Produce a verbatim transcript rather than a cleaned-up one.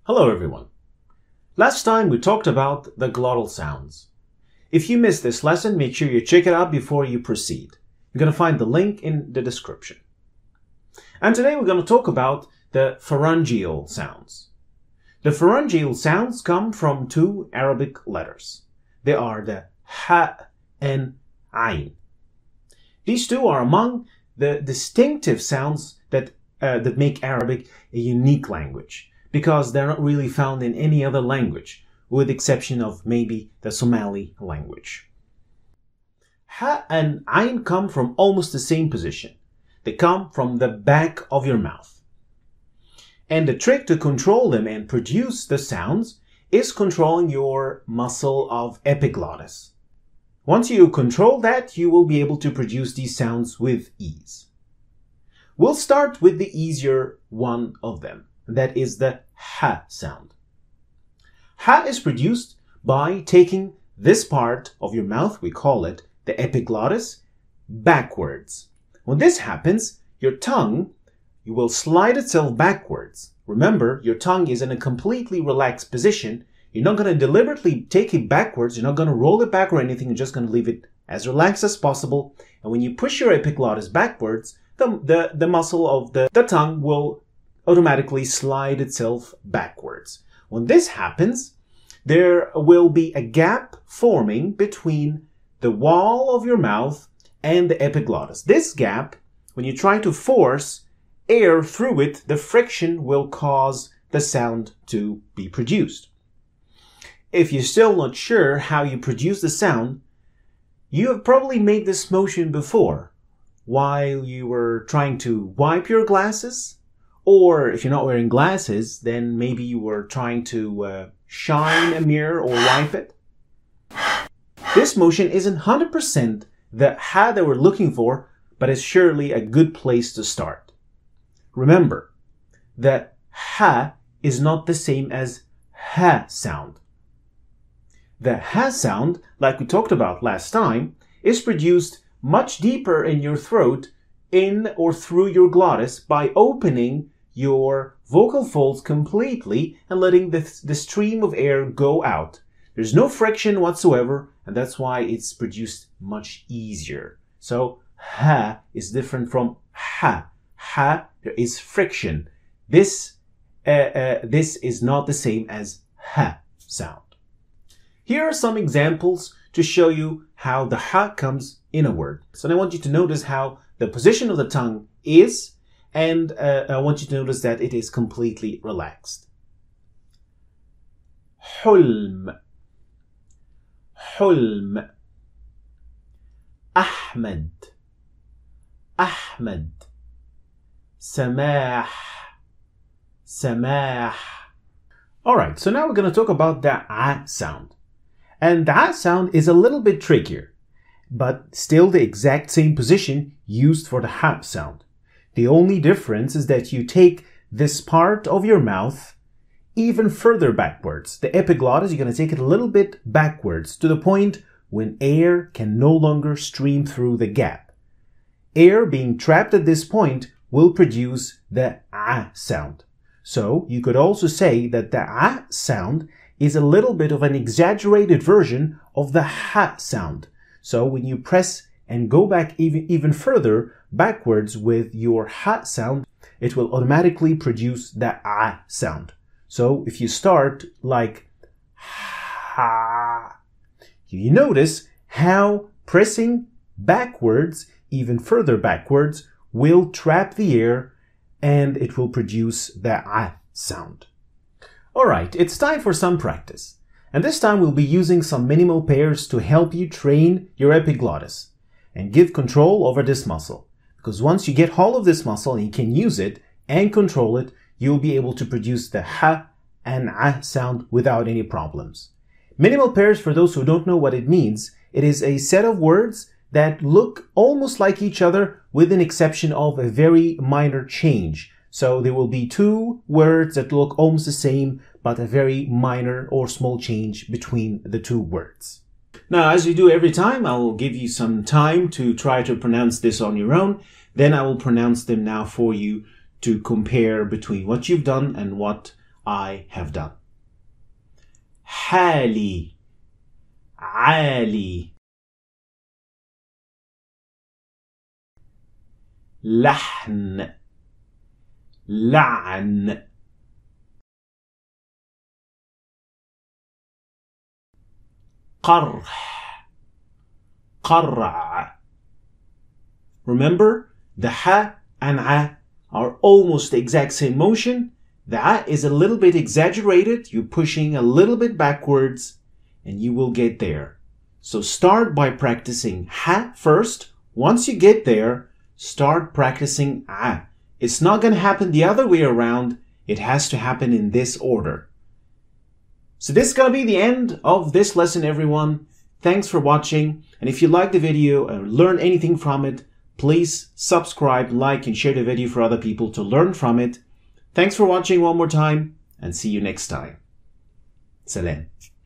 Hello everyone. Last time we talked about the glottal sounds. If you missed this lesson, make sure you check it out before you proceed. You're going to find the link in the description. And today we're going to talk about the pharyngeal sounds. The pharyngeal sounds come from two Arabic letters. They are the ha and ayn. These two are among the distinctive sounds that, uh, that make Arabic a unique language, because they're not really found in any other language, with the exception of maybe the Somali language. Ha and ayn come from almost the same position. They come from the back of your mouth. And the trick to control them and produce the sounds is controlling your muscle of epiglottis. Once you control that, you will be able to produce these sounds with ease. We'll start with the easier one of them. That is the ha sound. Ha is produced by taking this part of your mouth, we call it the epiglottis, backwards. When this happens, your tongue, you will slide itself backwards. Remember, your tongue is in a completely relaxed position. You're not going to deliberately take it backwards. You're not going to roll it back or anything. You're just going to leave it as relaxed as possible. And when you push your epiglottis backwards, the, the, the muscle of the, the tongue will automatically slide itself backwards. When this happens, there will be a gap forming between the wall of your mouth and the epiglottis. This gap, when you try to force air through it, the friction will cause the sound to be produced. If you're still not sure how you produce the sound, you have probably made this motion before while you were trying to wipe your glasses. Or if you're not wearing glasses, then maybe you were trying to uh, shine a mirror or wipe it. This motion isn't one hundred percent the ha that we're looking for, but it's surely a good place to start. Remember that ha is not the same as ha sound. The ha sound, like we talked about last time, is produced much deeper in your throat, in or through your glottis, by opening your vocal folds completely and letting the, the stream of air go out. There's no friction whatsoever, and that's why it's produced much easier. So ha is different from ha. Ha, there is friction. This, uh, uh, this is not the same as ha sound. Here are some examples to show you how the ha comes in a word. So I want you to notice how the position of the tongue is, and uh, I want you to notice that it is completely relaxed. Hulm, Hulm. Ahmed, Ahmed. Samah, Samah. Alright, so now we're going to talk about the ah sound. And the ah sound is a little bit trickier, but still the exact same position used for the ha sound. The only difference is that you take this part of your mouth even further backwards. The epiglottis, you're going to take it a little bit backwards to the point when air can no longer stream through the gap. Air being trapped at this point will produce the ah sound. So you could also say that the ah sound is a little bit of an exaggerated version of the ha sound. So when you press and go back even, even further backwards with your ha sound, it will automatically produce the ah sound. So if you start like ha, you notice how pressing backwards, even further backwards, will trap the air and it will produce the ah sound. Alright, it's time for some practice. And this time we'll be using some minimal pairs to help you train your epiglottis and give control over this muscle. Because once you get hold of this muscle and you can use it and control it, you'll be able to produce the ha and ah sound without any problems. Minimal pairs, for those who don't know what it means, it is a set of words that look almost like each other with an exception of a very minor change. So there will be two words that look almost the same, but a very minor or small change between the two words. Now, as you do every time, I will give you some time to try to pronounce this on your own. Then I will pronounce them now for you to compare between what you've done and what I have done. حالي عالي لحن لعن قرح قرع. Remember, the ha and a are almost the exact same motion. The a is a little bit exaggerated. You're pushing a little bit backwards and you will get there. So start by practicing ha first. Once you get there, start practicing a. It's not going to happen the other way around. It has to happen in this order. So this is going to be the end of this lesson, everyone. Thanks for watching. And if you like the video or learn anything from it, please subscribe, like, and share the video for other people to learn from it. Thanks for watching one more time, and see you next time. Salam.